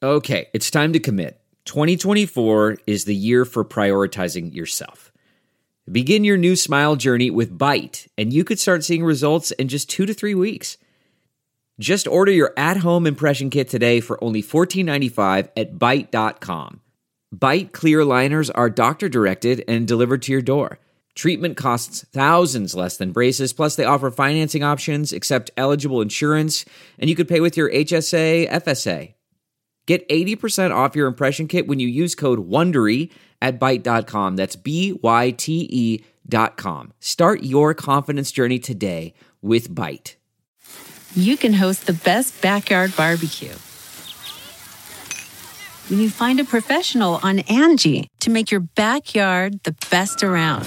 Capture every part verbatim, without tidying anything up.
Okay, it's time to commit. twenty twenty-four is the year for prioritizing yourself. Begin your new smile journey with Byte, and you could start seeing results in just two to three weeks. Just order your at-home impression kit today for only fourteen ninety-five at byte dot com. Byte clear aligners are doctor-directed and delivered to your door. Treatment costs thousands less than braces, plus they offer financing options, accept eligible insurance, and you could pay with your H S A, F S A. Get eighty percent off your impression kit when you use code WONDERY at byte dot com. That's B Y T E dot com. Start your confidence journey today with Byte. You can host the best backyard barbecue when you find a professional on Angie to make your backyard the best around.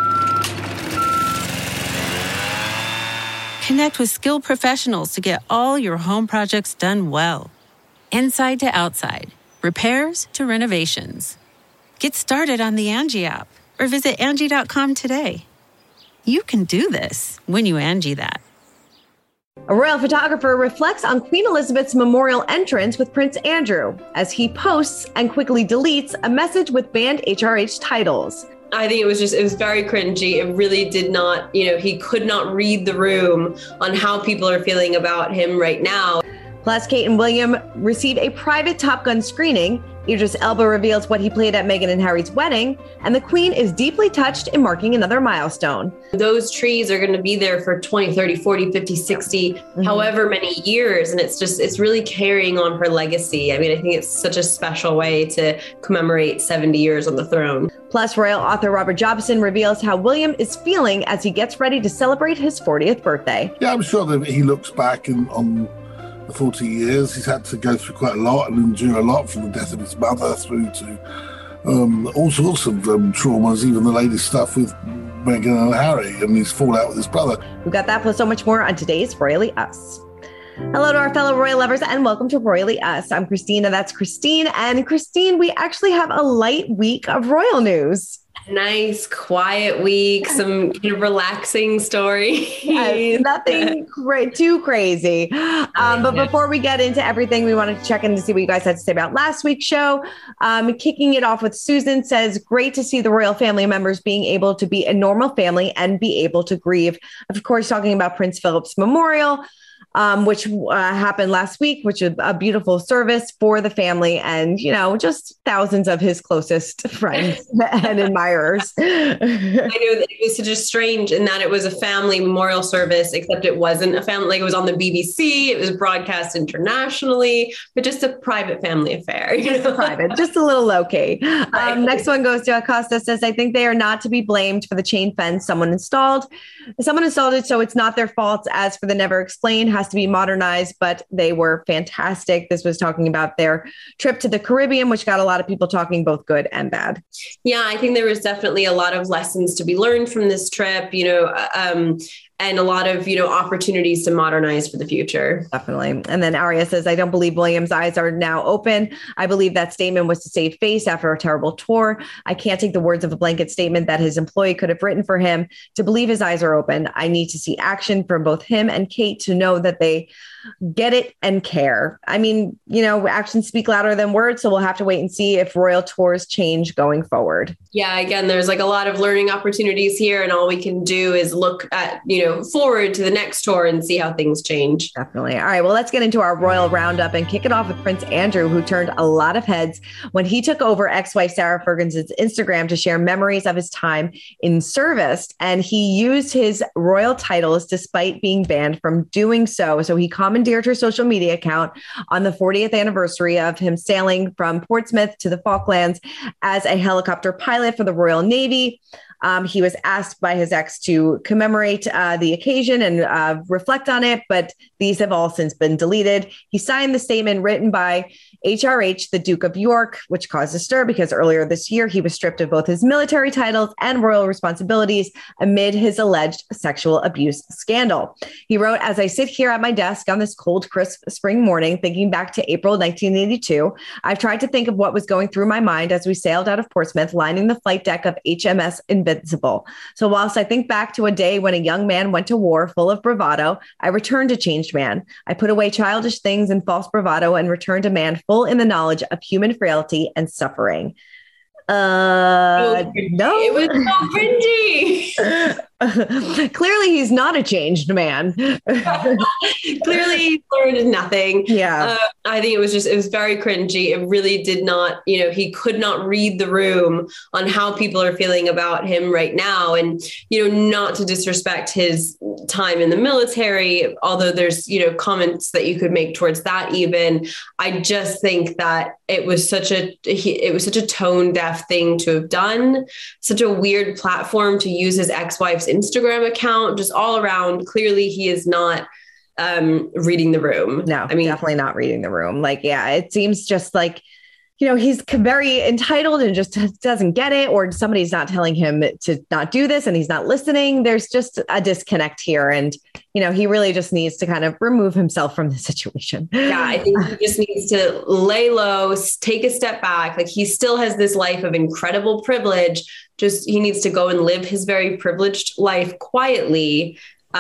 Connect with skilled professionals to get all your home projects done well. Inside to outside, repairs to renovations. Get started on the Angie app or visit Angie dot com today. You can do this when you Angie that. A royal photographer reflects on Queen Elizabeth's memorial entrance with Prince Andrew as he posts and quickly deletes a message with banned H R H titles. I think it was just, it was very cringy. It really did not, you know, he could not read the room on how people are feeling about him right now. Plus, Kate and William receive a private Top Gun screening. Idris Elba reveals what he played at Meghan and Harry's wedding, and the Queen is deeply touched in marking another milestone. Those trees are going to be there for twenty, thirty, forty, fifty, sixty, mm-hmm. however many years. And it's just, it's really carrying on her legacy. I mean, I think it's such a special way to commemorate seventy years on the throne. Plus, royal author Robert Jobson reveals how William is feeling as he gets ready to celebrate his fortieth birthday. Yeah, I'm sure that he looks back and on the forty years, he's had to go through quite a lot and endure a lot, from the death of his mother through to um, all sorts of um, traumas, even the latest stuff with Meghan and Harry and his fallout with his brother. We've got that plus so much more on today's Royally Us. Hello to our fellow royal lovers and welcome to Royally Us. I'm Christina, that's Christine. And Christine, we actually have a light week of royal news. Nice, quiet week, some kind of relaxing stories. Yes, nothing cra- too crazy. Um, but before we get into everything, we wanted to check in to see what you guys had to say about last week's show. Um, kicking it off with Susan says, great to see the royal family members being able to be a normal family and be able to grieve. Of course, talking about Prince Philip's memorial, Um, which uh, happened last week, which is a beautiful service for the family and, you know, just thousands of his closest friends and admirers. I know that it was such a strange in that it was a family memorial service, except it wasn't a family, like it was on the B B C, it was broadcast internationally, but just a private family affair. You know? Private, just a little low key. Um, next one goes to Acosta, says, I think they are not to be blamed for the chain fence someone installed. Someone installed it, so it's not their fault. As for the Never Explained, has to be modernized, but they were fantastic. This was talking about their trip to the Caribbean, which got a lot of people talking, both good and bad. Yeah, I think there was definitely a lot of lessons to be learned from this trip, you know, um, and a lot of, you know, opportunities to modernize for the future. Definitely. And then Aria says, I don't believe William's eyes are now open. I believe that statement was to save face after a terrible tour. I can't take the words of a blanket statement that his employee could have written for him to believe his eyes are open. I need to see action from both him and Kate to know that they get it and care. I mean, you know, actions speak louder than words. So we'll have to wait and see if royal tours change going forward. Yeah, again, there's like a lot of learning opportunities here, and all we can do is look at, you know, forward to the next tour and see how things change. Definitely. All right, well, let's get into our royal roundup and kick it off with Prince Andrew, who turned a lot of heads when he took over ex-wife Sarah Ferguson's Instagram to share memories of his time in service. And he used his royal titles despite being banned from doing so. So he commandeered her social media account on the fortieth anniversary of him sailing from Portsmouth to the Falklands as a helicopter pilot for the Royal Navy. Um, he was asked by his ex to commemorate uh, the occasion and uh, reflect on it, but these have all since been deleted. He signed the statement written by H R H, the Duke of York, which caused a stir because earlier this year he was stripped of both his military titles and royal responsibilities amid his alleged sexual abuse scandal. He wrote, as I sit here at my desk on this cold, crisp spring morning, thinking back to April nineteen eighty-two, I've tried to think of what was going through my mind as we sailed out of Portsmouth, lining the flight deck of H M S Invincible. So whilst I think back to a day when a young man went to war full of bravado, I returned a changed man. I put away childish things and false bravado and returned a man full in the knowledge of human frailty and suffering. Uh, Oh, no, it was so cringy. Clearly, he's not a changed man. Clearly, he learned nothing. Yeah. Uh, I think it was just, it was very cringy. It really did not, you know, he could not read the room on how people are feeling about him right now. And, you know, not to disrespect his time in the military, although there's, you know, comments that you could make towards that even. I just think that it was such a, it was such a tone deaf thing to have done, such a weird platform to use his ex-wife's Instagram account, just all around. Clearly he is not um, reading the room. No, I mean, definitely not reading the room. Like, yeah, it seems just like, you know, he's very entitled and just doesn't get it, or somebody's not telling him to not do this and he's not listening. There's just a disconnect here. And, you know, he really just needs to kind of remove himself from the situation. Yeah, I think he just needs to lay low, take a step back. Like, he still has this life of incredible privilege. Just, he needs to go and live his very privileged life quietly,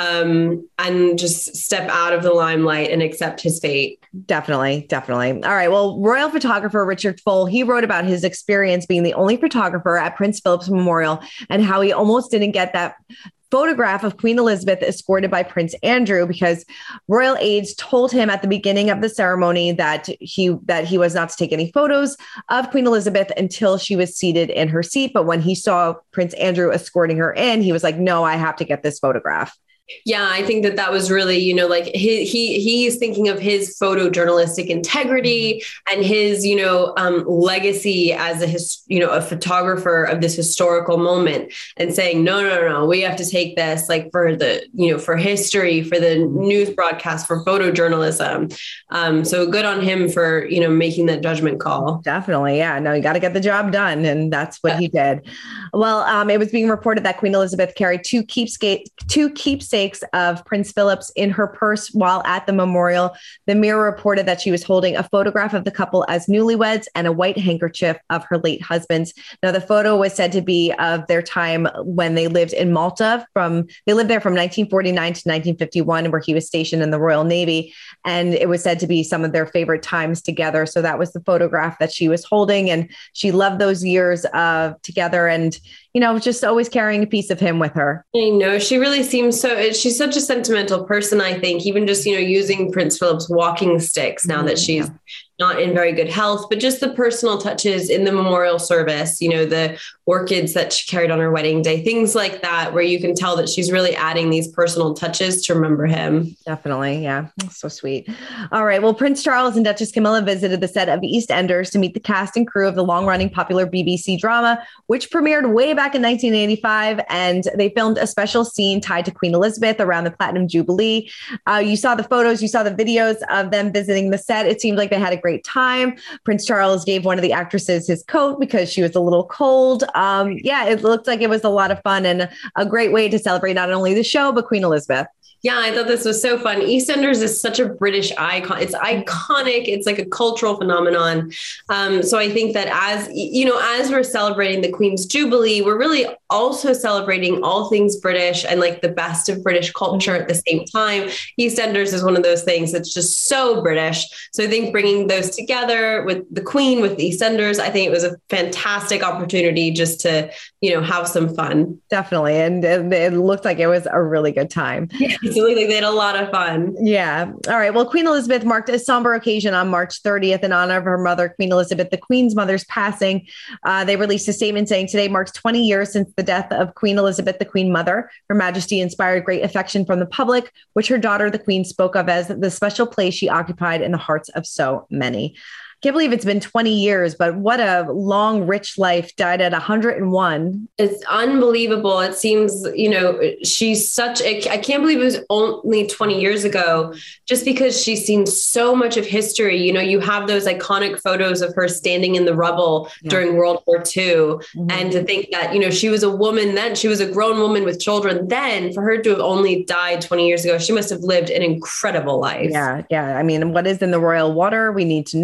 um, and just step out of the limelight and accept his fate. Definitely. Definitely. All right. Well, royal photographer Richard Fole, he wrote about his experience being the only photographer at Prince Philip's memorial and how he almost didn't get that photograph of Queen Elizabeth escorted by Prince Andrew because royal aides told him at the beginning of the ceremony that he that he was not to take any photos of Queen Elizabeth until she was seated in her seat. But when he saw Prince Andrew escorting her in, he was like, no, I have to get this photograph. Yeah, I think that that was really, you know, like he, he he's thinking of his photojournalistic integrity and his, you know, um, legacy as a his, you know, a photographer of this historical moment, and saying, no, no, no, we have to take this like for the, you know, for history, for the news broadcast, for photojournalism. Um, so good on him for, you know, making that judgment call. Definitely. Yeah, no, you got to get the job done. And that's what yeah. he did. Well, um, it was being reported that Queen Elizabeth carried two keepsake, two keepsakes of Prince Philip's in her purse while at the memorial. The Mirror reported that she was holding a photograph of the couple as newlyweds and a white handkerchief of her late husband's. Now, the photo was said to be of their time when they lived in Malta. From they lived there from nineteen forty-nine to nineteen fifty-one, where he was stationed in the Royal Navy. And it was said to be some of their favorite times together. So that was the photograph that she was holding. And she loved those years of together and, you know, just always carrying a piece of him with her. I know, she really seems so, she's such a sentimental person, I think, even just, you know, using Prince Philip's walking sticks now mm-hmm. that she's yeah. not in very good health, but just the personal touches in the memorial service, you know, the orchids that she carried on her wedding day, things like that, where you can tell that she's really adding these personal touches to remember him. Definitely. Yeah. So sweet. All right. Well, Prince Charles and Duchess Camilla visited the set of EastEnders to meet the cast and crew of the long running popular B B C drama, which premiered way back in nineteen eighty-five. And they filmed a special scene tied to Queen Elizabeth around the Platinum Jubilee. Uh, you saw the photos, you saw the videos of them visiting the set. It seemed like they had a great time. Prince Charles gave one of the actresses his coat because she was a little cold. Um, yeah, it looked like it was a lot of fun and a great way to celebrate not only the show, but Queen Elizabeth. Yeah, I thought this was so fun. EastEnders is such a British icon. It's iconic. It's like a cultural phenomenon. Um, so I think that as, you know, as we're celebrating the Queen's Jubilee, we're really also celebrating all things British and like the best of British culture at the same time. EastEnders is one of those things that's just so British. So I think bringing those together with the Queen, with the EastEnders, I think it was a fantastic opportunity just to, you know, have some fun. Definitely. And, and it looked like it was a really good time. Yeah. Absolutely. They had a lot of fun. Yeah. All right. Well, Queen Elizabeth marked a somber occasion on March thirtieth in honor of her mother, Queen Elizabeth, the Queen's mother's passing. Uh, they released a statement saying today marks twenty years since the death of Queen Elizabeth, the Queen Mother. Her Majesty inspired great affection from the public, which her daughter, the Queen, spoke of as the special place she occupied in the hearts of so many. Can't believe it's been twenty years, but what a long, rich life. Died at one hundred and one. It's unbelievable. It seems, you know, she's such a, I can't believe it was only twenty years ago, just because she's seen so much of history. You know, you have those iconic photos of her standing in the rubble yeah. during World War Two. Mm-hmm. And to think that, you know, she was a woman then, she was a grown woman with children then. For her to have only died twenty years ago, she must have lived an incredible life. Yeah. Yeah. I mean, what is in the royal water? We need to know. I know.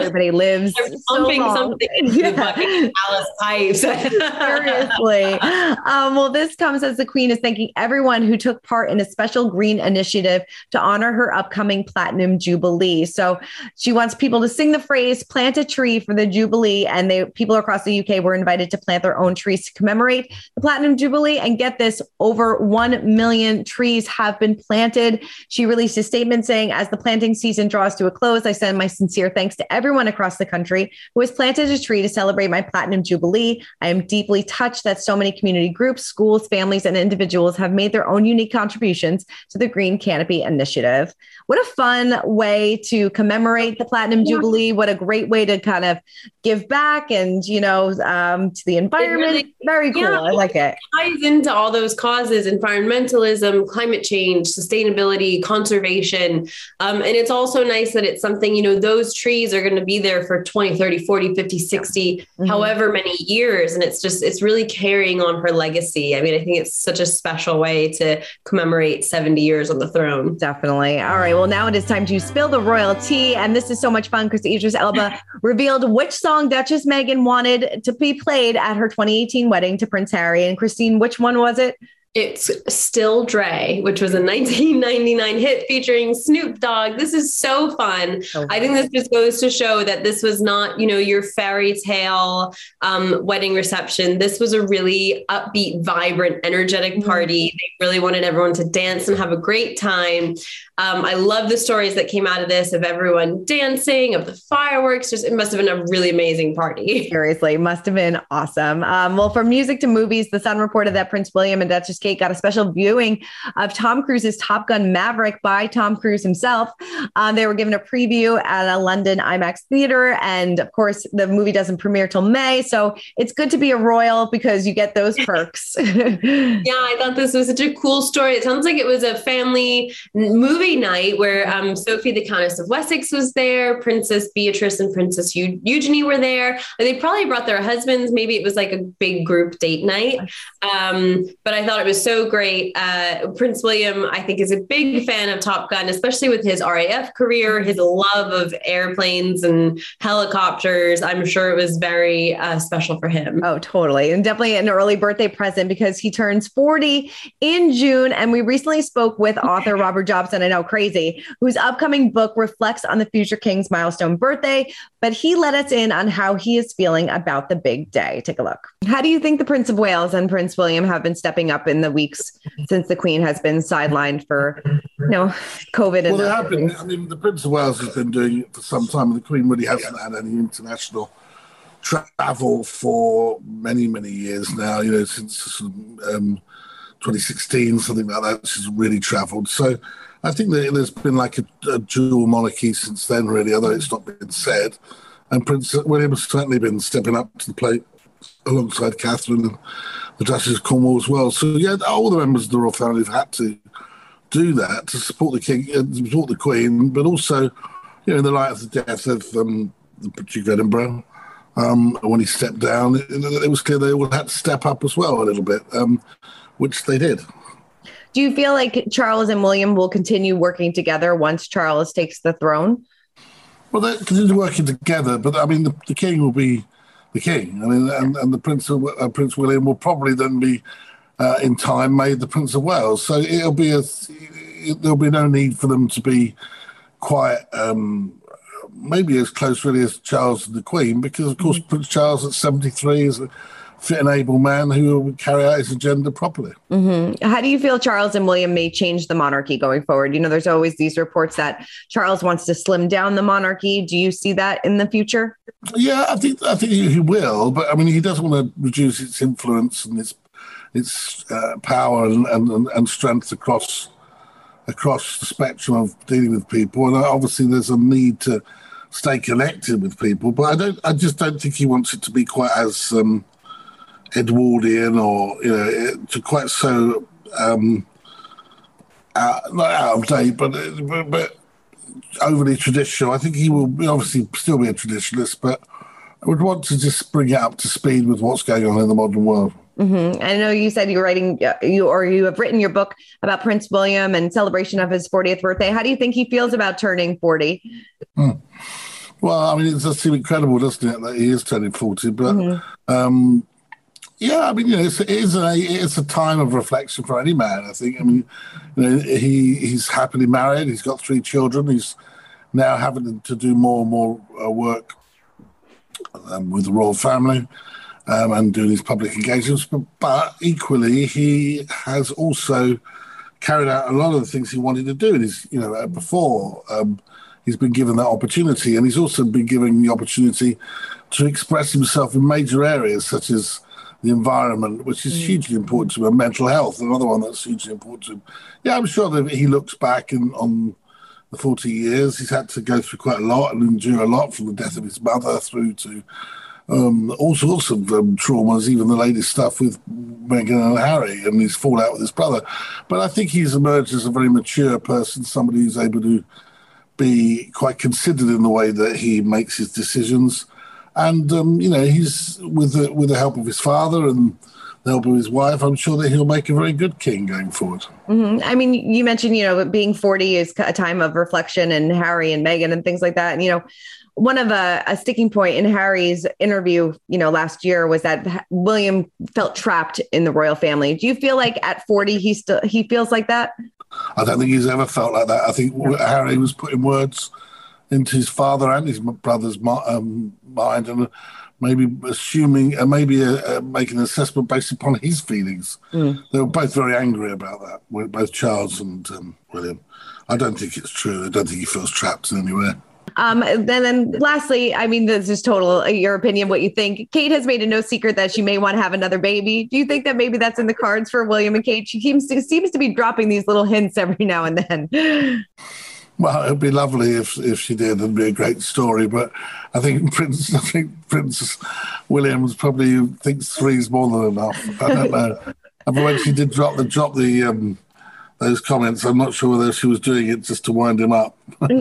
everybody lives so pumping long. something into Yeah. the Buckingham Palace pipes. Seriously. Um, well, this comes as the Queen is thanking everyone who took part in a special green initiative to honor her upcoming Platinum Jubilee. So she wants people to sing the phrase, plant a tree for the Jubilee. And they people across the U K were invited to plant their own trees to commemorate the Platinum Jubilee. And get this, over one million trees have been planted. She released a statement saying, as the planting season draws to a close, I send my sincere thanks to everyone across the country who has planted a tree to celebrate my Platinum Jubilee. I am deeply touched that so many community groups, schools, families, and individuals have made their own unique contributions to the Green Canopy Initiative. What a fun way to commemorate the Platinum Jubilee. What a great way to kind of give back and, you know, um, to the environment. Really, Very cool. Yeah, I like it. It ties into all those causes, environmentalism, climate change, sustainability, conservation. Um, and it's also nice that it's something, you know, those trees are going to be there for twenty, thirty, forty, fifty, sixty, mm-hmm. however many years. And it's just, it's really carrying on her legacy. I mean, I think it's such a special way to commemorate seventy years on the throne. Definitely. All right. Well, now it is time to spill the royal tea. And this is so much fun because Idris Elba revealed which song Duchess Meghan wanted to be played at her twenty eighteen wedding to Prince Harry. And Christine, which one was it? It's Still Dre, which was a nineteen ninety-nine hit featuring Snoop Dogg. This is so fun. Oh, I think this just goes to show that this was not, you know, your fairy tale um, wedding reception. This was a really upbeat, vibrant, energetic party. Mm-hmm. They really wanted everyone to dance and have a great time. Um, I love the stories that came out of this, of everyone dancing, of the fireworks. Just, it must have been a really amazing party. Seriously, must have been awesome. Um, well, from music to movies, The Sun reported that Prince William and Duchess Kate got a special viewing of Tom Cruise's Top Gun Maverick by Tom Cruise himself. Um, they were given a preview at a London IMAX theater. And of course, the movie doesn't premiere till May. So it's good to be a royal because you get those perks. Yeah, I thought this was such a cool story. It sounds like it was a family movie night where um, Sophie, the Countess of Wessex, was there. Princess Beatrice and Princess Eu- Eugenie were there. And they probably brought their husbands. Maybe it was like a big group date night. Um, but I thought it was so great. Uh, Prince William, I think, is a big fan of Top Gun, especially with his R A F career, his love of airplanes and helicopters. I'm sure it was very uh, special for him. Oh, totally. And definitely an early birthday present because he turns forty in June. And we recently spoke with author Robert Jobson, I know, crazy, whose upcoming book reflects on the future king's milestone birthday. But he let us in on how he is feeling about the big day. Take a look. How do you think the Prince of Wales and Prince William have been stepping up in the weeks since the Queen has been sidelined for, you know, COVID? Well, they have been. I mean, the Prince of Wales has been doing it for some time, and the Queen really hasn't had any international travel for many, many years now. You know, since um, twenty sixteen, something like that, she's really travelled. So I think that there's been like a, a dual monarchy since then, really, although it's not been said. And Prince William has certainly been stepping up to the plate alongside Catherine and the Duchess of Cornwall as well. So, yeah, all the members of the royal family have had to do that to support the king, uh, to support the Queen, but also, you know, in the light of the death of um, the Duke of Edinburgh, um, when he stepped down, it, it was clear they all had to step up as well a little bit, um, which they did. Do you feel like Charles and William will continue working together once Charles takes the throne? Well, they continue working together, but I mean, the, the king will be the king. I mean, and, and the Prince of, uh, Prince William will probably then be, uh, in time, made the Prince of Wales. So it'll be a, it, there'll be no need for them to be quite, um, maybe as close really as Charles and the Queen, because of course mm-hmm. Prince Charles at seventy-three is a fit and able man who will carry out his agenda properly. Mm-hmm. How do you feel Charles and William may change the monarchy going forward? You know, there's always these reports that Charles wants to slim down the monarchy. Do you see that in the future? Yeah, I think I think he will, but I mean, he doesn't want to reduce its influence and its its uh, power and, and, and strength across across the spectrum of dealing with people. And obviously, there's a need to stay connected with people, but I don't. I just don't think he wants it to be quite as um, Edwardian or, you know, to quite so um, out, not out of date, but, but but overly traditional. I think he will be, obviously still be a traditionalist, but I would want to just bring it up to speed with what's going on in the modern world. Mm-hmm. I know you said you're writing you or you have written your book about Prince William and celebration of his fortieth birthday. How do you think he feels about turning forty? Hmm. Well, I mean, it does seem incredible, doesn't it, that he is turning forty? But mm-hmm. um, yeah, I mean, you know, it's, it is a it's a time of reflection for any man. I think. I mean, you know, he he's happily married. He's got three children. He's now having to do more and more uh, work um, with the royal family um, and doing his public engagements. But, but equally, he has also carried out a lot of the things he wanted to do. And he's, you know, before um, he's been given that opportunity, and he's also been given the opportunity to express himself in major areas such as the environment, which is hugely important to him, and mental health, another one that's hugely important to him. Yeah, I'm sure that he looks back and on the forty years, he's had to go through quite a lot and endure a lot, from the death of his mother through to um, all sorts of um, traumas, even the latest stuff with Meghan and Harry and his fallout with his brother. But I think he's emerged as a very mature person, somebody who's able to be quite considered in the way that he makes his decisions. And, um, you know, he's with the, with the help of his father and the help of his wife, I'm sure that he'll make a very good king going forward. Mm-hmm. I mean, you mentioned, you know, being forty is a time of reflection, and Harry and Meghan and things like that. And, you know, one of a, a sticking point in Harry's interview, you know, last year was that William felt trapped in the royal family. Do you feel like at forty, he still, he feels like that? I don't think he's ever felt like that. I think yeah. Harry was putting words into his father and his brother's um, mind, and maybe assuming, uh, maybe uh, uh, making an assessment based upon his feelings. Mm. They were both very angry about that, both Charles and um, William. I don't think it's true. I don't think he feels trapped in anywhere. Um, then, then lastly, I mean, this is total your opinion, what you think. Kate has made it no secret that she may want to have another baby. Do you think that maybe that's in the cards for William and Kate? She seems to, seems to be dropping these little hints every now and then. Well, it'd be lovely if if she did. It'd be a great story. But I think Prince, I think Prince William probably thinks three's more than enough. I don't know. But when she did drop the drop the um, those comments, I'm not sure whether she was doing it just to wind him up.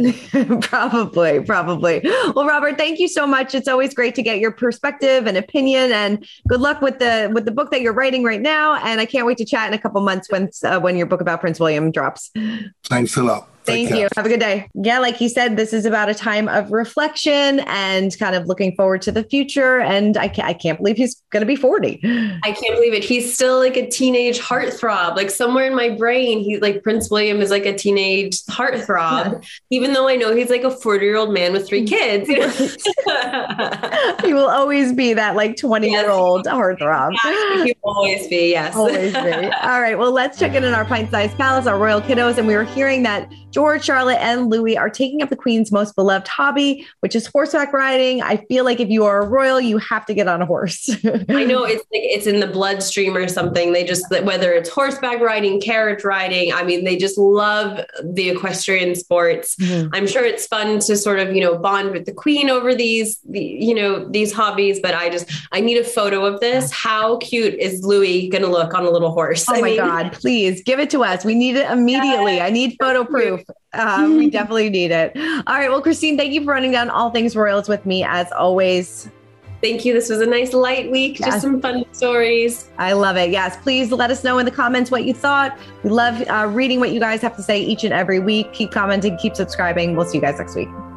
probably, probably. Well, Robert, thank you so much. It's always great to get your perspective and opinion, and good luck with the with the book that you're writing right now. And I can't wait to chat in a couple months when uh, when your book about Prince William drops. Thanks a lot. Thank you. Have a good day. Yeah, like he said, this is about a time of reflection and kind of looking forward to the future. And I can't, I can't believe he's going to be forty. I can't believe it. He's still like a teenage heartthrob. Like somewhere in my brain, he's like Prince William is like a teenage heartthrob, yeah. Even though I know he's like a forty-year-old man with three kids. You know? He will always be that like twenty-year-old yes, heartthrob. Exactly. He will always be, yes. Always be. All right. Well, let's check in in our pint-sized palace, our royal kiddos. And we were hearing that George, Charlotte, and Louis are taking up the Queen's most beloved hobby, which is horseback riding. I feel like if you are a royal, you have to get on a horse. I know it's like it's in the bloodstream or something. They just, whether it's horseback riding, carriage riding, I mean, they just love the equestrian sports. Mm-hmm. I'm sure it's fun to sort of, you know, bond with the Queen over these, the, you know, these hobbies. But I just, I need a photo of this. How cute is Louis going to look on a little horse? Oh I my mean, God, please give it to us. We need it immediately. I need photo proof. Um, we definitely need it. All right. Well, Christine, thank you for running down all things royals with me as always. Thank you. This was a nice light week. Yes. Just some fun stories. I love it. Yes. Please let us know in the comments what you thought. We love uh, reading what you guys have to say each and every week. Keep commenting, keep subscribing. We'll see you guys next week.